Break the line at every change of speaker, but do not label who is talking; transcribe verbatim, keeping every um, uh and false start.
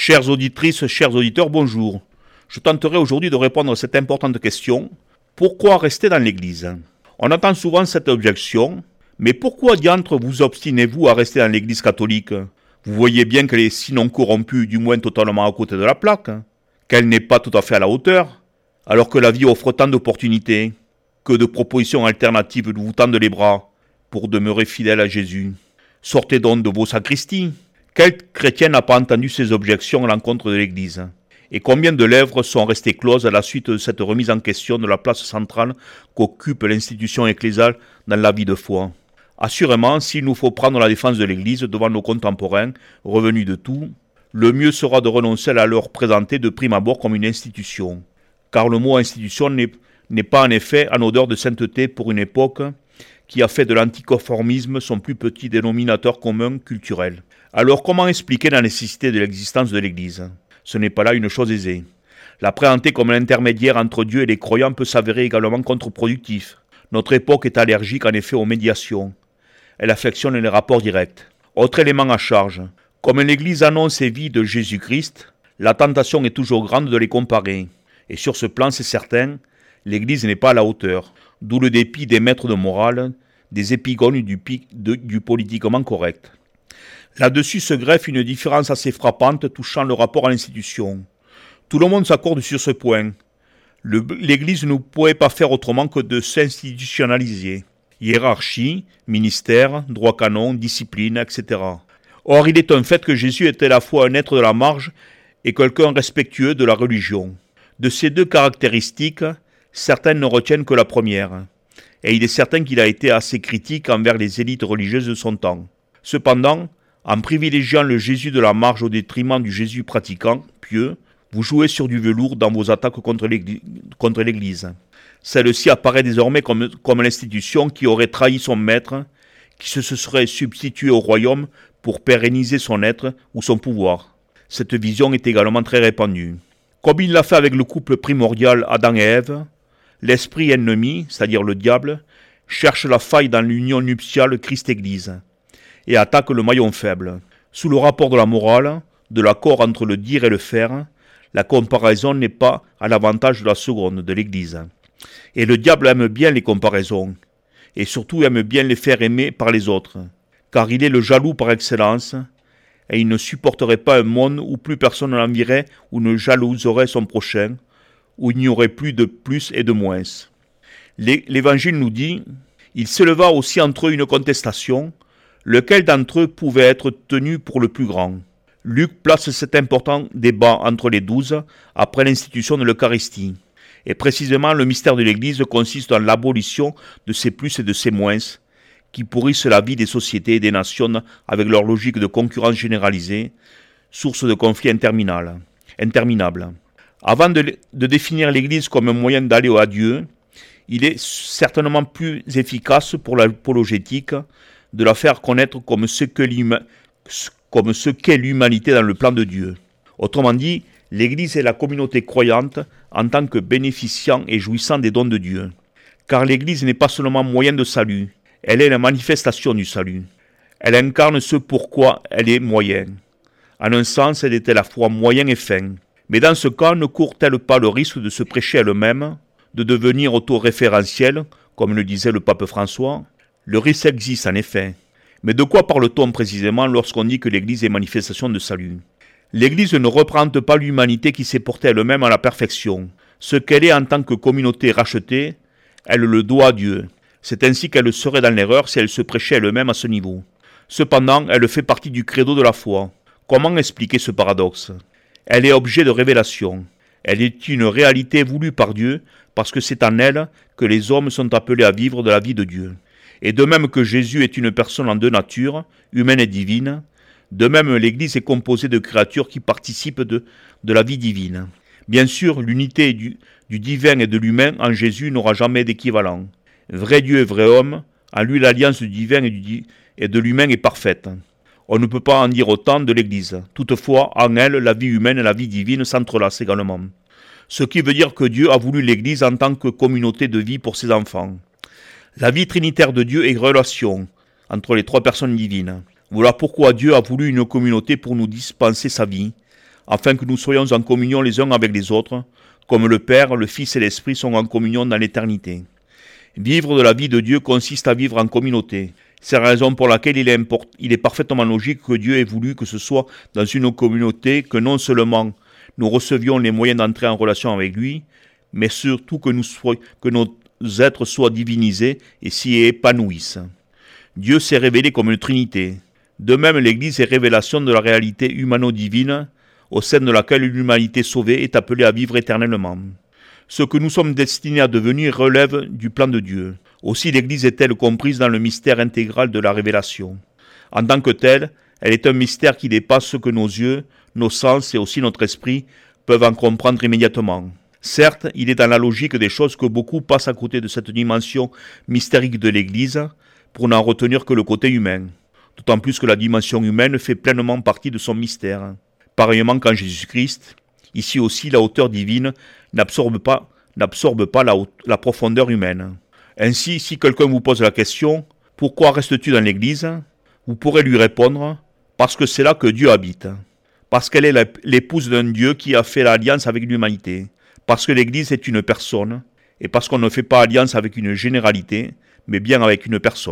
Chères auditrices, chers auditeurs, bonjour. Je tenterai aujourd'hui de répondre à cette importante question. Pourquoi rester dans l'Église? On entend souvent cette objection, mais pourquoi diantre vous obstinez-vous à rester dans l'Église catholique? Vous voyez bien qu'elle est sinon corrompue, du moins totalement à côté de la plaque, qu'elle n'est pas tout à fait à la hauteur, alors que la vie offre tant d'opportunités, que de propositions alternatives vous tendent les bras pour demeurer fidèle à Jésus. Sortez donc de vos sacristies. Quel chrétien n'a pas entendu ces objections à l'encontre de l'Église? Et combien de lèvres sont restées closes à la suite de cette remise en question de la place centrale qu'occupe l'institution ecclésiale dans la vie de foi? Assurément, s'il nous faut prendre la défense de l'Église devant nos contemporains, revenus de tout, le mieux sera de renoncer à la leur présenter de prime abord comme une institution. Car le mot institution n'est, n'est pas en effet en odeur de sainteté pour une époque qui a fait de l'anticonformisme son plus petit dénominateur commun culturel. Alors comment expliquer la nécessité de l'existence de l'Église? Ce n'est pas là une chose aisée. La présenter comme l'intermédiaire entre Dieu et les croyants peut s'avérer également contre-productif. Notre époque est allergique en effet aux médiations. Elle affectionne les rapports directs. Autre élément à charge. Comme l'Église annonce et vit de Jésus-Christ, la tentation est toujours grande de les comparer. Et sur ce plan, c'est certain, l'Église n'est pas à la hauteur. D'où le dépit des maîtres de morale, des épigones du, de, du politiquement correct. Là-dessus se greffe une différence assez frappante touchant le rapport à l'institution. Tout le monde s'accorde sur ce point. Le, L'Église ne pouvait pas faire autrement que de s'institutionnaliser. Hiérarchie, ministère, droit canon, discipline, et cetera. Or, il est un fait que Jésus était à la fois un être de la marge et quelqu'un respectueux de la religion. De ces deux caractéristiques, certaines ne retiennent que la première. Et il est certain qu'il a été assez critique envers les élites religieuses de son temps. Cependant, en privilégiant le Jésus de la marge au détriment du Jésus pratiquant, pieux, vous jouez sur du velours dans vos attaques contre l'Église. Contre l'Église. Celle-ci apparaît désormais comme, comme l'institution qui aurait trahi son maître, qui se serait substituée au royaume pour pérenniser son être ou son pouvoir. Cette vision est également très répandue. Comme il l'a fait avec le couple primordial Adam et Ève, l'esprit ennemi, c'est-à-dire le diable, cherche la faille dans l'union nuptiale Christ-Église et attaque le maillon faible. Sous le rapport de la morale, de l'accord entre le dire et le faire, la comparaison n'est pas à l'avantage de la seconde, de l'Église. Et le diable aime bien les comparaisons, et surtout aime bien les faire aimer par les autres, car il est le jaloux par excellence, et il ne supporterait pas un monde où plus personne n'envierait ou ne jalouserait son prochain, où il n'y aurait plus de plus et de moins. L'Évangile nous dit, il s'éleva aussi entre eux une contestation, lequel d'entre eux pouvait être tenu pour le plus grand. Luc place cet important débat entre les douze après l'institution de l'Eucharistie. Et précisément, le mystère de l'Église consiste dans l'abolition de ces plus et de ces moins, qui pourrissent la vie des sociétés et des nations avec leur logique de concurrence généralisée, source de conflits interminables. Avant de, de définir l'Église comme un moyen d'aller à Dieu, il est certainement plus efficace pour l'apologétique de la faire connaître comme ce, que comme ce qu'est l'humanité dans le plan de Dieu. Autrement dit, l'Église est la communauté croyante en tant que bénéficiant et jouissant des dons de Dieu. Car l'Église n'est pas seulement moyen de salut, elle est la manifestation du salut. Elle incarne ce pourquoi elle est moyen. En un sens, elle est à la fois moyen et fin. Mais dans ce cas, ne court-elle pas le risque de se prêcher elle-même, de devenir autoréférentielle, comme le disait le pape François? Le risque existe en effet. Mais de quoi parle-t-on précisément lorsqu'on dit que l'Église est manifestation de salut? L'Église ne représente pas l'humanité qui s'est portée elle-même à la perfection. Ce qu'elle est en tant que communauté rachetée, elle le doit à Dieu. C'est ainsi qu'elle serait dans l'erreur si elle se prêchait elle-même à ce niveau. Cependant, elle fait partie du credo de la foi. Comment expliquer ce paradoxe? Elle est objet de révélation. Elle est une réalité voulue par Dieu parce que c'est en elle que les hommes sont appelés à vivre de la vie de Dieu. Et de même que Jésus est une personne en deux natures, humaine et divine, de même l'Église est composée de créatures qui participent de, de la vie divine. Bien sûr, l'unité du, du divin et de l'humain en Jésus n'aura jamais d'équivalent. Vrai Dieu et vrai homme, en lui l'alliance du divin et, du, et de l'humain est parfaite. On ne peut pas en dire autant de l'Église. Toutefois, en elle, la vie humaine et la vie divine s'entrelacent également. Ce qui veut dire que Dieu a voulu l'Église en tant que communauté de vie pour ses enfants. La vie trinitaire de Dieu est relation entre les trois personnes divines. Voilà pourquoi Dieu a voulu une communauté pour nous dispenser sa vie, afin que nous soyons en communion les uns avec les autres, comme le Père, le Fils et l'Esprit sont en communion dans l'éternité. Vivre de la vie de Dieu consiste à vivre en communauté. C'est la raison pour laquelle il est, import- il est parfaitement logique que Dieu ait voulu que ce soit dans une communauté que non seulement nous recevions les moyens d'entrer en relation avec lui, mais surtout que, nous soyons, que nos êtres soient divinisés et s'y épanouissent. Dieu s'est révélé comme une trinité. De même, l'Église est révélation de la réalité humano-divine au sein de laquelle l'humanité sauvée est appelée à vivre éternellement. Ce que nous sommes destinés à devenir relève du plan de Dieu. Aussi l'Église est-elle comprise dans le mystère intégral de la révélation. En tant que telle, elle est un mystère qui dépasse ce que nos yeux, nos sens et aussi notre esprit peuvent en comprendre immédiatement. Certes, il est dans la logique des choses que beaucoup passent à côté de cette dimension mystérique de l'Église pour n'en retenir que le côté humain. D'autant plus que la dimension humaine fait pleinement partie de son mystère. Pareillement qu'en Jésus-Christ, ici aussi la hauteur divine n'absorbe pas, n'absorbe pas la, haute, la profondeur humaine. Ainsi, si quelqu'un vous pose la question « Pourquoi restes-tu dans l'Église ?» vous pourrez lui répondre « Parce que c'est là que Dieu habite. Parce qu'elle est l'épouse d'un Dieu qui a fait l'alliance avec l'humanité. Parce que l'Église est une personne. Et parce qu'on ne fait pas alliance avec une généralité, mais bien avec une personne. »